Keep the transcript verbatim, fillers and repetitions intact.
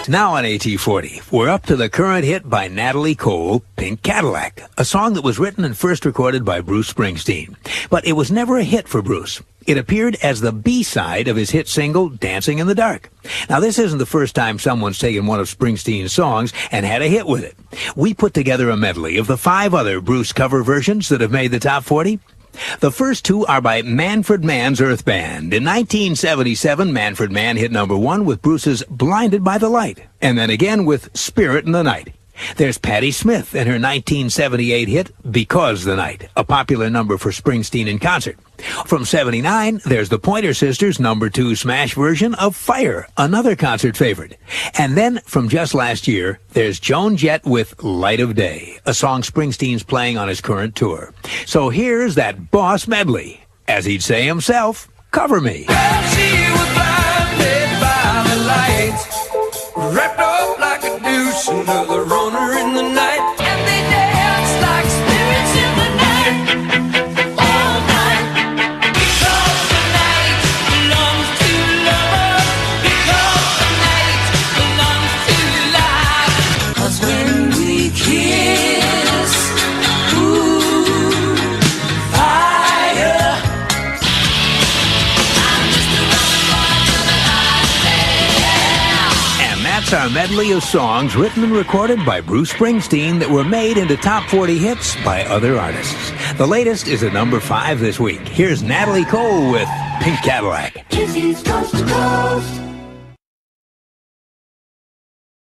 Now on A T forty, we're up to the current hit by Natalie Cole, Pink Cadillac, a song that was written and first recorded by Bruce Springsteen. But it was never a hit for Bruce. It appeared as the B-side of his hit single, Dancing in the Dark. Now, this isn't the first time someone's taken one of Springsteen's songs and had a hit with it. We put together a medley of the five other Bruce cover versions that have made the top forty. The first two are by Manfred Mann's Earth Band. In nineteen seventy-seven, Manfred Mann hit number one with Bruce's Blinded by the Light, and then again with Spirit in the Night. There's Patti Smith and her nineteen seventy-eight hit, Because the Night, a popular number for Springsteen in concert. From seventy-nine, there's the Pointer Sisters' number two smash version of Fire, another concert favorite. And then, from just last year, there's Joan Jett with Light of Day, a song Springsteen's playing on his current tour. So here's that boss medley. As he'd say himself, cover me. Well, she was blinded by the light, wrapped up like a douche, another runner in the night. And they dance like spirits in the night, all night. Because the night belongs to lovers, because the night belongs to life. 'Cause when we kiss, ooh, fire. I'm just a running boy to the light, yeah. And that's our medley of songs written and recorded by Bruce Springsteen that were made into top forty hits by other artists. The latest is at number five this week. Here's Natalie Cole with Pink Cadillac. Kisses coast to coast.